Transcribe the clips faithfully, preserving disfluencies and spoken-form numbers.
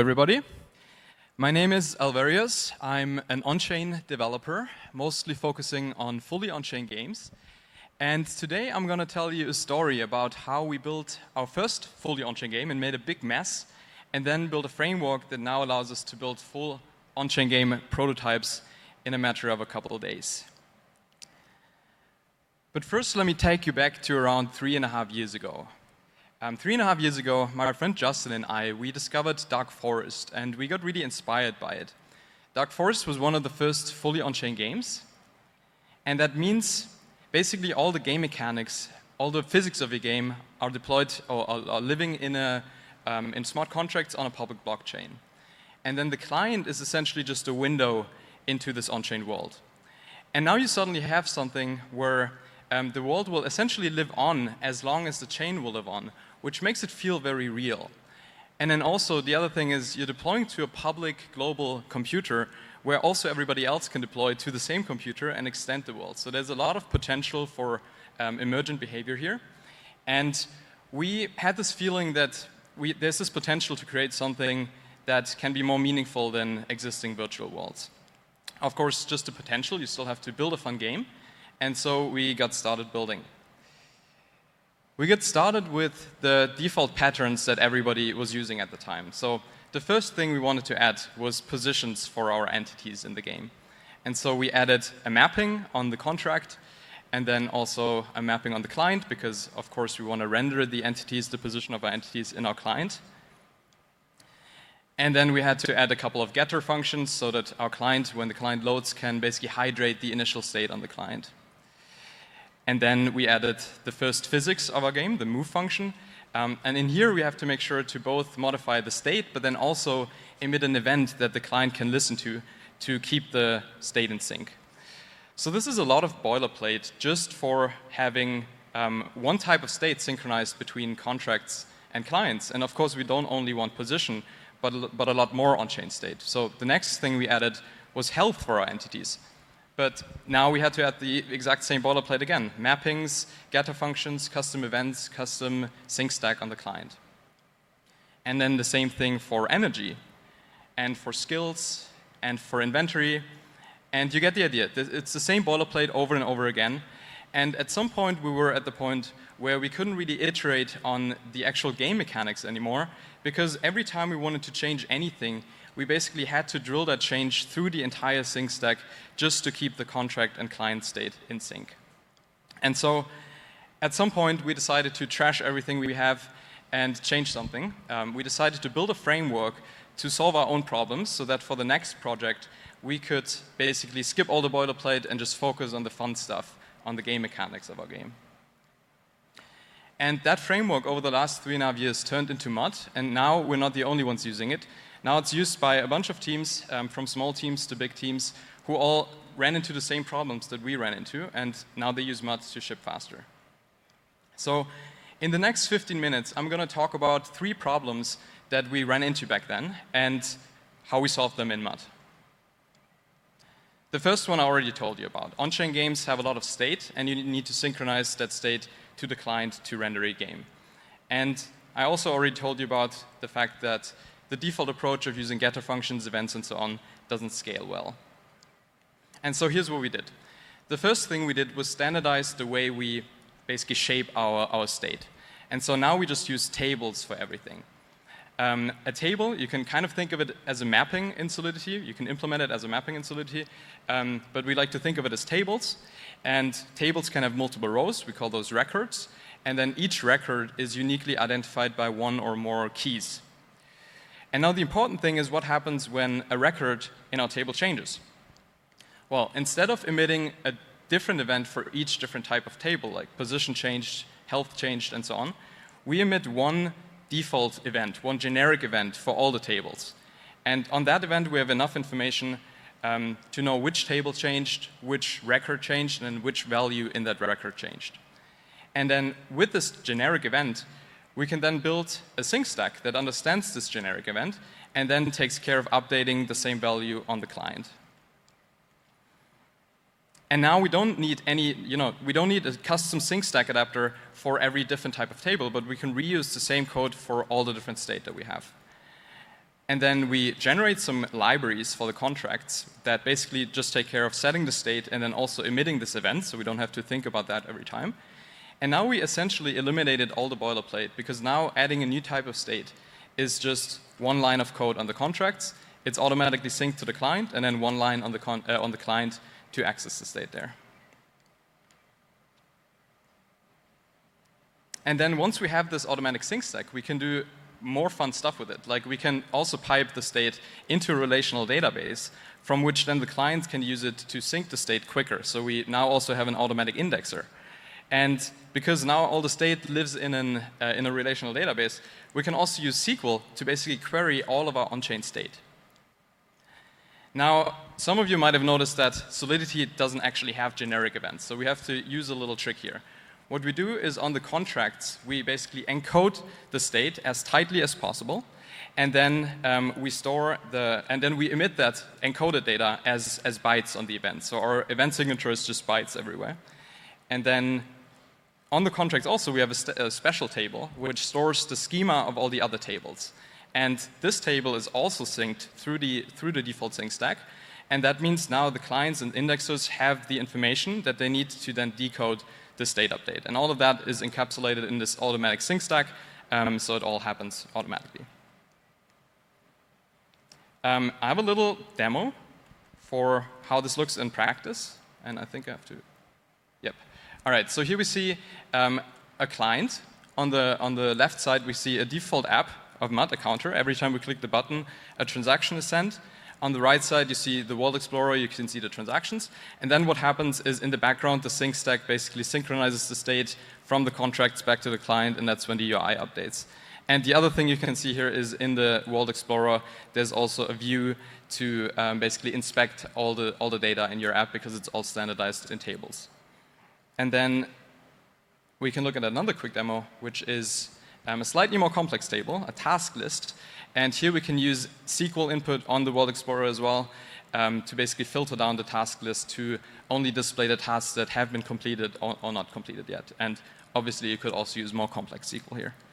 everybody. My name is Alvarius. I'm an on-chain developer, mostly focusing on fully on-chain games. And today I'm going to tell you a story about how we built our first fully on-chain game and made a big mess, and then built a framework that now allows us to build full on-chain game prototypes in a matter of a couple of days. But first, let me take you back to around three and a half years ago. Um, three and a half years ago, my friend Justin and I, we discovered Dark Forest, and we got really inspired by it. Dark Forest was one of the first fully on-chain games, and that means basically all the game mechanics, all the physics of a game are deployed or are, are living in, a, um, in smart contracts on a public blockchain. And then the client is essentially just a window into this on-chain world. And now you suddenly have something where um, the world will essentially live on as long as the chain will live on, which makes it feel very real. And then also the other thing is you're deploying to a public global computer where also everybody else can deploy to the same computer and extend the world. So there's a lot of potential for um, emergent behavior here. And we had this feeling that we, there's this potential to create something that can be more meaningful than existing virtual worlds. Of course, just the potential, you still have to build a fun game. And so we got started building. We get started with the default patterns that everybody was using at the time. So the first thing we wanted to add was positions for our entities in the game. And so we added a mapping on the contract and then also a mapping on the client because, of course, we want to render the entities, the position of our entities in our client. And then we had to add a couple of getter functions so that our client, when the client loads, can basically hydrate the initial state on the client. And then we added the first physics of our game, the move function. Um, and in here, we have to make sure to both modify the state, but then also emit an event that the client can listen to to keep the state in sync. So this is a lot of boilerplate just for having um, one type of state synchronized between contracts and clients. And of course, we don't only want position, but, but a lot more on-chain state. So the next thing we added was health for our entities. But now we had to add the exact same boilerplate again. Mappings, getter functions, custom events, custom sync stack on the client. And then the same thing for energy, and for skills, and for inventory. And you get the idea. It's the same boilerplate over and over again. And at some point, we were at the point where we couldn't really iterate on the actual game mechanics anymore, because every time we wanted to change anything, we basically had to drill that change through the entire sync stack just to keep the contract and client state in sync. And so at some point, we decided to trash everything we have and change something. Um, we decided to build a framework to solve our own problems so that for the next project, we could basically skip all the boilerplate and just focus on the fun stuff, on the game mechanics of our game. And that framework over the last three and a half years turned into mud, and now we're not the only ones using it. Now it's used by a bunch of teams, um, from small teams to big teams, who all ran into the same problems that we ran into, and now they use mud to ship faster. So in the next fifteen minutes, I'm going to talk about three problems that we ran into back then, and how we solved them in mud. The first one I already told you about. On-chain games have a lot of state, and you need to synchronize that state to the client to render a game. And I also already told you about the fact that the default approach of using getter functions, events, and so on doesn't scale well. And so here's what we did. The first thing we did was standardize the way we basically shape our, our state. And so now we just use tables for everything. Um, a table, you can kind of think of it as a mapping in Solidity. You can implement it as a mapping in Solidity. Um, but we like to think of it as tables. And tables can have multiple rows. We call those records. And then each record is uniquely identified by one or more keys. And now the important thing is what happens when a record in our table changes. Well, instead of emitting a different event for each different type of table, like position changed, health changed, and so on, we emit one default event, one generic event for all the tables. And on that event, we have enough information um, to know which table changed, which record changed, and which value in that record changed. And then with this generic event, we can then build a sync stack that understands this generic event and then takes care of updating the same value on the client. And now we don't need any, you know, we don't need a custom sync stack adapter for every different type of table, but we can reuse the same code for all the different state that we have. And then we generate some libraries for the contracts that basically just take care of setting the state and then also emitting this event, so we don't have to think about that every time. And now we essentially eliminated all the boilerplate, because now adding a new type of state is just one line of code on the contracts. It's automatically synced to the client, and then one line on the, con uh, on the client to access the state there. And then once we have this automatic sync stack, we can do more fun stuff with it. Like we can also pipe the state into a relational database from which then the client can use it to sync the state quicker. So we now also have an automatic indexer. And because now all the state lives in, an, uh, in a relational database, we can also use S Q L to basically query all of our on-chain state. Now, some of you might have noticed that Solidity doesn't actually have generic events, so we have to use a little trick here. What we do is on the contracts, we basically encode the state as tightly as possible, and then um, we store the, and then we emit that encoded data as, as bytes on the event. So our event signature is just bytes everywhere. And then on the contracts also, we have a, a special table which stores the schema of all the other tables. And this table is also synced through the, through the default sync stack. And that means now the clients and indexers have the information that they need to then decode the state update. And all of that is encapsulated in this automatic sync stack, um, so it all happens automatically. Um, I have a little demo for how this looks in practice, and I think I have to, yep. All right, so here we see um, a client. On the, on the left side, we see a default app of M U D, a counter. Every time we click the button, a transaction is sent. On the right side, you see the World Explorer, you can see the transactions. And then what happens is in the background, the sync stack basically synchronizes the state from the contracts back to the client, and that's when the U I updates. And the other thing you can see here is in the World Explorer, there's also a view to um, basically inspect all the, all the data in your app, because it's all standardized in tables. And then we can look at another quick demo, which is um, a slightly more complex table, a task list. And here we can use S Q L input on the World Explorer as well um, to basically filter down the task list to only display the tasks that have been completed or, or not completed yet. And obviously, you could also use more complex S Q L here.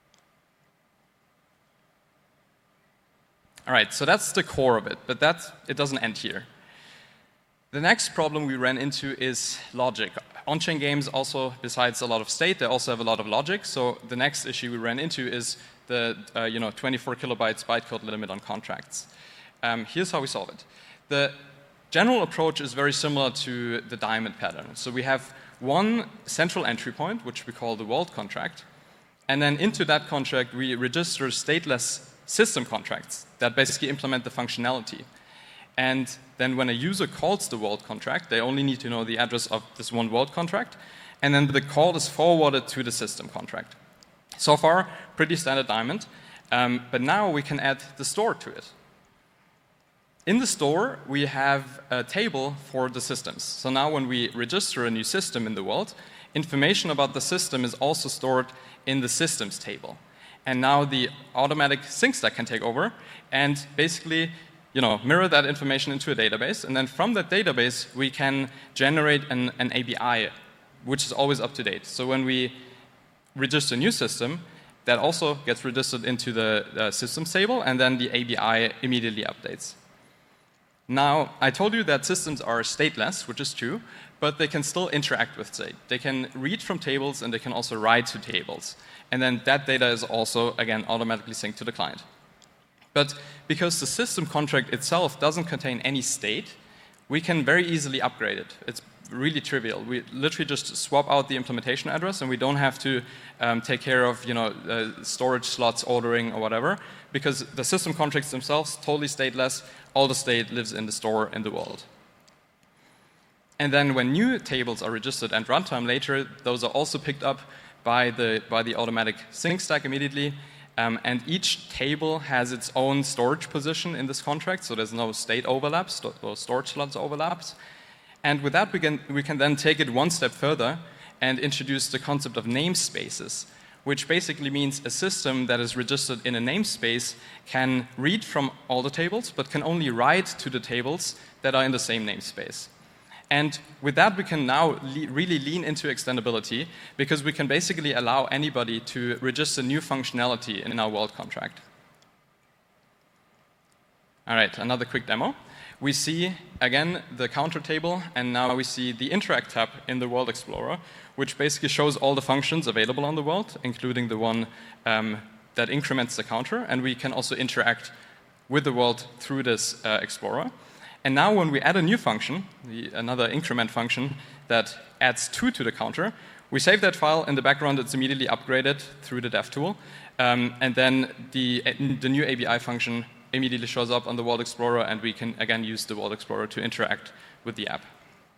All right, so that's the core of it, but that, it doesn't end here. The next problem we ran into is logic. On-chain games also, besides a lot of state, they also have a lot of logic. So the next issue we ran into is the uh, you know, twenty-four kilobytes bytecode limit on contracts. Um, here's how we solve it. The general approach is very similar to the diamond pattern. So we have one central entry point, which we call the world contract. And then into that contract, we register stateless system contracts that basically implement the functionality. And then when a user calls the world contract, they only need to know the address of this one world contract. And then the call is forwarded to the system contract. So far, pretty standard diamond. Um, but now we can add the store to it. In the store, we have a table for the systems. So now when we register a new system in the world, information about the system is also stored in the systems table. And now the automatic sync stack can take over and basically you know, mirror that information into a database. And then from that database, we can generate an, an A P I, which is always up to date. So when we register a new system, that also gets registered into the uh, systems table, and then the A P I immediately updates. Now, I told you that systems are stateless, which is true, but they can still interact with state. They can read from tables, and they can also write to tables. And then that data is also, again, automatically synced to the client. But because the system contract itself doesn't contain any state, we can very easily upgrade it. It's really trivial. We literally just swap out the implementation address, and we don't have to um, take care of you know, uh, storage slots ordering or whatever, because the system contracts themselves, totally stateless, all the state lives in the store in the world. And then when new tables are registered and runtime later, those are also picked up by the, by the automatic sync stack immediately. Um, and each table has its own storage position in this contract, so there's no state overlaps or storage slots overlaps. And with that, we can, we can then take it one step further and introduce the concept of namespaces, which basically means a system that is registered in a namespace can read from all the tables, but can only write to the tables that are in the same namespace. And with that, we can now le really lean into extendability, because we can basically allow anybody to register new functionality in our world contract. All right, another quick demo. We see, again, the counter table, and now we see the Interact tab in the World Explorer, which basically shows all the functions available on the world, including the one um, that increments the counter, and we can also interact with the world through this uh, Explorer. And now when we add a new function, the, another increment function that adds two to the counter, we save that file in the background, it's immediately upgraded through the dev tool, um, and then the, the new A B I function immediately shows up on the World Explorer, and we can again use the World Explorer to interact with the app.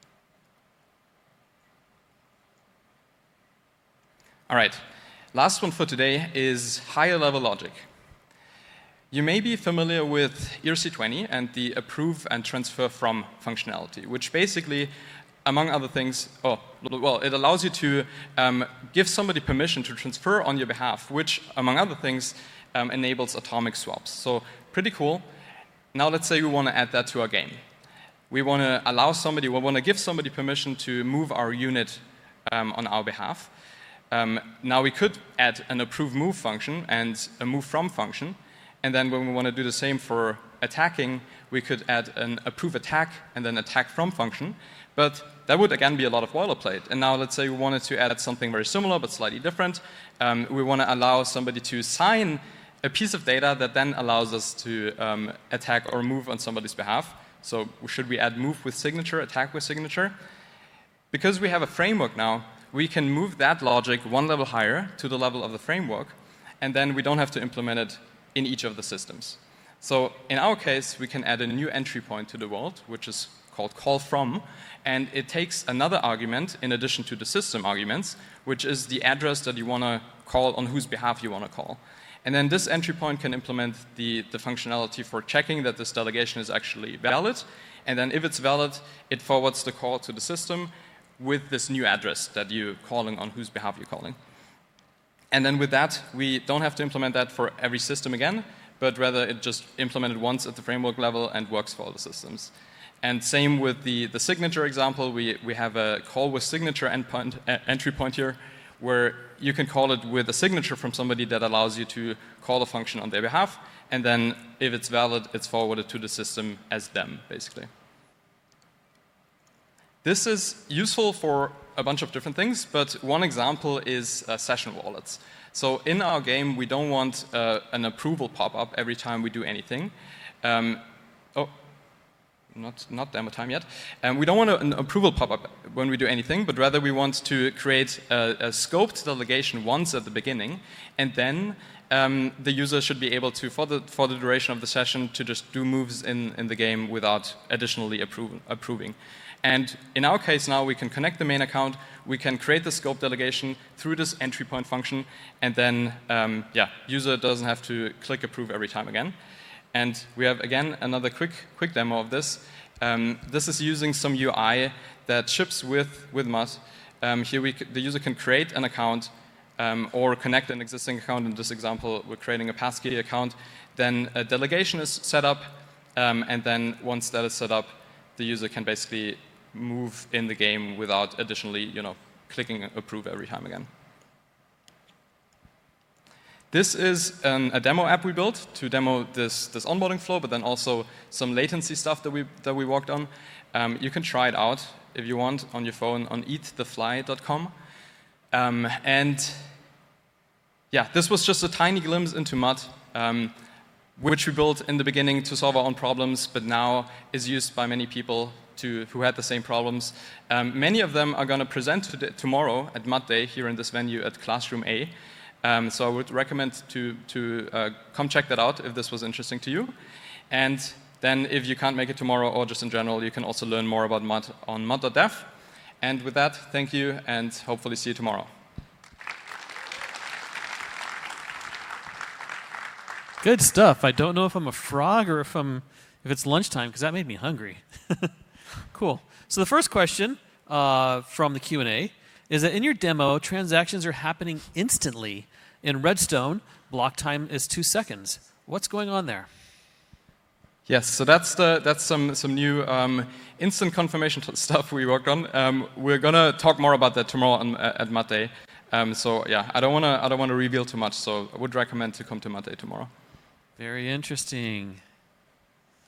All right, last one for today is higher level logic. You may be familiar with E R C twenty and the approve and transfer from functionality, which basically, among other things, oh, well, it allows you to um, give somebody permission to transfer on your behalf, which, among other things, um, enables atomic swaps. So pretty cool. Now let's say we want to add that to our game. We want to allow somebody, we want to give somebody permission to move our unit um, on our behalf. Um, now we could add an approve move function and a move from function. And then when we want to do the same for attacking, we could add an approve attack and then attack from function. But that would, again, be a lot of boilerplate. And now let's say we wanted to add something very similar but slightly different. Um, we want to allow somebody to sign a piece of data that then allows us to um, attack or move on somebody's behalf. So should we add move with signature, attack with signature? Because we have a framework now, we can move that logic one level higher to the level of the framework, and then we don't have to implement it in each of the systems. So in our case, we can add a new entry point to the world, which is called call from, and it takes another argument in addition to the system arguments, which is the address that you want to call, on whose behalf you want to call. And then this entry point can implement the, the functionality for checking that this delegation is actually valid, and then if it's valid, it forwards the call to the system with this new address that you're calling, on whose behalf you're calling. And then with that, we don't have to implement that for every system again, but rather it just implemented once at the framework level and works for all the systems. And same with the, the signature example, we, we have a call with signature endpoint, uh, entry point here, where you can call it with a signature from somebody that allows you to call a function on their behalf, and then if it's valid, it's forwarded to the system as them, basically. This is useful for a bunch of different things, but one example is uh, session wallets. So in our game, we don't want uh, an approval pop-up every time we do anything. Um, oh, not, not demo time yet. Um, we don't want an approval pop-up when we do anything, but rather we want to create a, a scoped delegation once at the beginning, and then um, the user should be able to, for the, for the duration of the session, to just do moves in, in the game without additionally approve, approving. And in our case now, we can connect the main account, we can create the scope delegation through this entry point function, and then, um, yeah, user doesn't have to click approve every time again. And we have, again, another quick, quick demo of this. Um, this is using some U I that ships with, with Mud. Um, here we, the user can create an account um, or connect an existing account. In this example, we're creating a passkey account. Then a delegation is set up, um, and then once that is set up, the user can basically move in the game without additionally, you know, clicking approve every time again. This is an, a demo app we built to demo this, this onboarding flow, but then also some latency stuff that we, that we worked on. Um, you can try it out if you want on your phone on eat the fly dot com. Um, and yeah, this was just a tiny glimpse into Mud, um, which we built in the beginning to solve our own problems, but now is used by many people to, who had the same problems. Um, many of them are going to present tomorrow at Mud Day here in this venue at Classroom A. Um, so I would recommend to, to uh, come check that out if this was interesting to you. And then if you can't make it tomorrow or just in general, you can also learn more about Mud on mud dot dev. And with that, thank you, and hopefully see you tomorrow. Good stuff. I don't know if I'm a frog or if I'm if it's lunchtime, because that made me hungry. Cool. So the first question uh, from the Q and A is that in your demo, transactions are happening instantly. In Redstone, block time is two seconds. What's going on there? Yes, so that's the that's some some new um, instant confirmation stuff we worked on. Um, we're gonna talk more about that tomorrow on, uh, at Mud Day. Um, so yeah, I don't wanna I don't wanna reveal too much. So I would recommend to come to Mud Day tomorrow. Very interesting.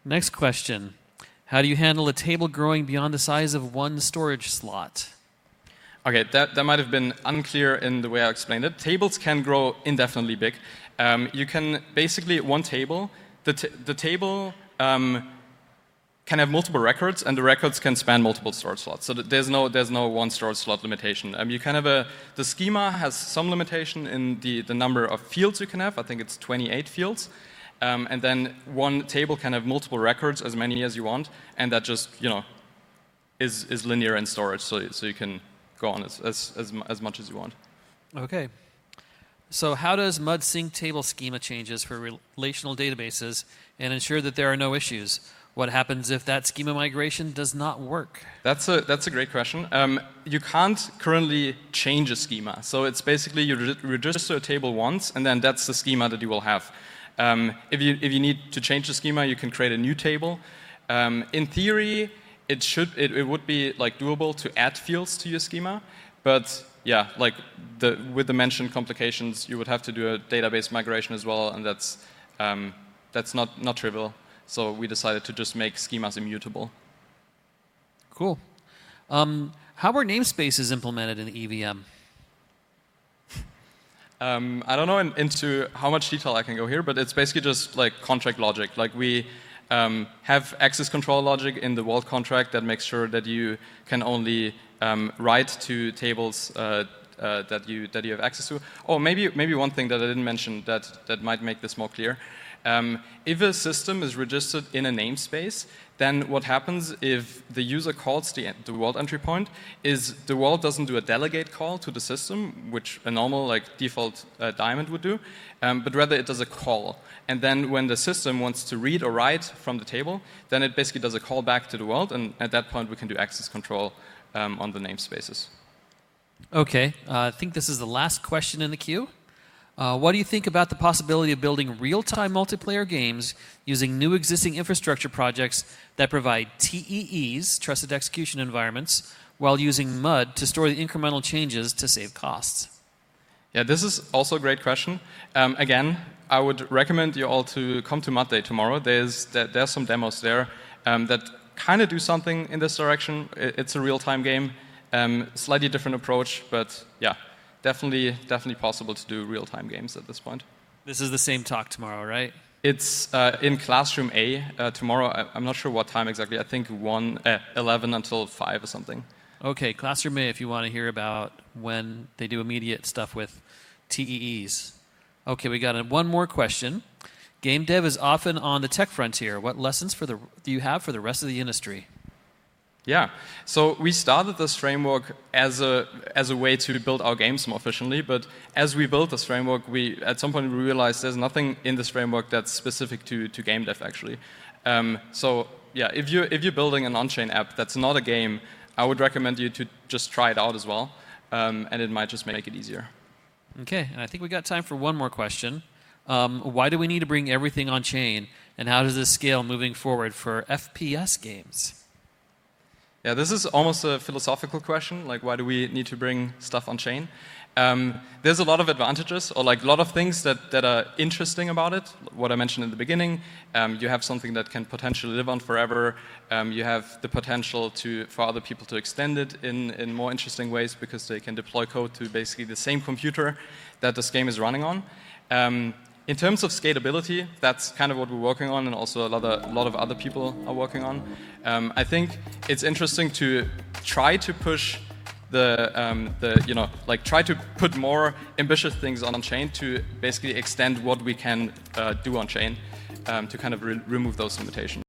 Next question. How do you handle a table growing beyond the size of one storage slot? Okay, that, that might have been unclear in the way I explained it. Tables can grow indefinitely big. Um, you can basically, one table, the, t the table um, can have multiple records, and the records can span multiple storage slots. So there's no, there's no one storage slot limitation. Um, you can have a, the schema has some limitation in the, the number of fields you can have. I think it's twenty-eight fields. Um, and then one table can have multiple records, as many as you want, and that just, you know, is, is linear in storage, so, so you can go on as, as, as, as much as you want. Okay. So how does Mud sync table schema changes for relational databases and ensure that there are no issues? What happens if that schema migration does not work? That's a, that's a great question. Um, you can't currently change a schema. So it's basically you re register a table once, and then that's the schema that you will have. Um, if, you, if you need to change the schema, you can create a new table. Um, in theory, it, should, it, it would be like doable to add fields to your schema, but yeah, like the, with the mentioned complications, you would have to do a database migration as well, and that's, um, that's not, not trivial. So we decided to just make schemas immutable. Cool. Um, how were namespaces implemented in the E V M? Um, I don't know in, into how much detail I can go here, but it's basically just like contract logic. Like we um, have access control logic in the Vault contract that makes sure that you can only um, write to tables uh, uh, that you that you have access to. Oh, maybe maybe one thing that I didn't mention that that might make this more clear. Um, if a system is registered in a namespace, then what happens if the user calls the, the Vault entry point is the Vault doesn't do a delegate call to the system, which a normal like default uh, daemon would do, um, but rather it does a call. And then when the system wants to read or write from the table, then it basically does a call back to the Vault, and at that point we can do access control um, on the namespaces. Okay, uh, I think this is the last question in the queue. Uh, what do you think about the possibility of building real-time multiplayer games using new existing infrastructure projects that provide T E Es, trusted execution environments, while using Mud to store the incremental changes to save costs? Yeah, this is also a great question. Um, again, I would recommend you all to come to Mud Day tomorrow. There's, there, there's some demos there um, that kind of do something in this direction. It's a real-time game, um, slightly different approach, but yeah. Definitely, definitely possible to do real-time games at this point. This is the same talk tomorrow, right? It's uh, in Classroom A uh, tomorrow. I, I'm not sure what time exactly. I think one, uh, eleven until five or something. Okay, Classroom A if you want to hear about when they do immediate stuff with T E Es. Okay, we got a, one more question. Game dev is often on the tech frontier. What lessons for the, do you have for the rest of the industry? Yeah, so we started this framework as a as a way to build our games more efficiently, but as we built this framework, we at some point we realized there's nothing in this framework that's specific to, to game dev actually. Um, so yeah, if you if you're building an on-chain app that's not a game, I would recommend you to just try it out as well, um, and it might just make it easier. Okay, and I think we got time for one more question. Um, why do we need to bring everything on chain, and how does this scale moving forward for F P S games? Yeah, this is almost a philosophical question, like why do we need to bring stuff on chain? Um, there's a lot of advantages, or like a lot of things that, that are interesting about it. What I mentioned in the beginning, um, you have something that can potentially live on forever. Um, you have the potential to for other people to extend it in, in more interesting ways because they can deploy code to basically the same computer that this game is running on. Um, In terms of scalability, that's kind of what we're working on, and also a lot of, a lot of other people are working on. Um, I think it's interesting to try to push the, um, the, you know, like try to put more ambitious things on chain to basically extend what we can uh, do on chain um, to kind of re remove those limitations.